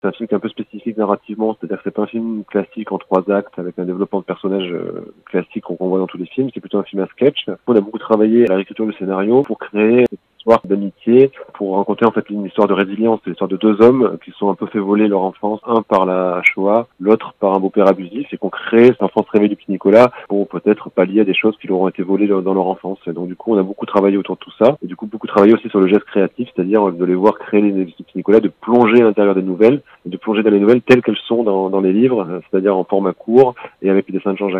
C'est un film qui est un peu spécifique narrativement, c'est-à-dire que c'est pas un film classique en 3 actes avec un développement de personnages classique qu'on voit dans tous les films. C'est plutôt un film à sketch. On a beaucoup travaillé à la réécriture du scénario pour créer cette histoire d'amitié, pour raconter en fait une histoire de résilience. C'est l'histoire de 2 hommes qui se sont un peu fait voler leur enfance, un par la Shoah, l'autre par un beau-père abusif, et qu'on crée cette enfance rêvée du petit Nicolas pour peut-être pallier à des choses qui leur ont été volées dans leur enfance. Et donc du coup, on a beaucoup travaillé autour de tout ça, et du coup beaucoup travaillé aussi sur le geste créatif, c'est-à-dire de les voir créer les petits Nicolas, de plonger à l'intérieur des nouvelles, et de plonger dans les nouvelles telles qu'elles sont dans les livres, c'est-à-dire en format court et avec les dessins de Jean-Jacques.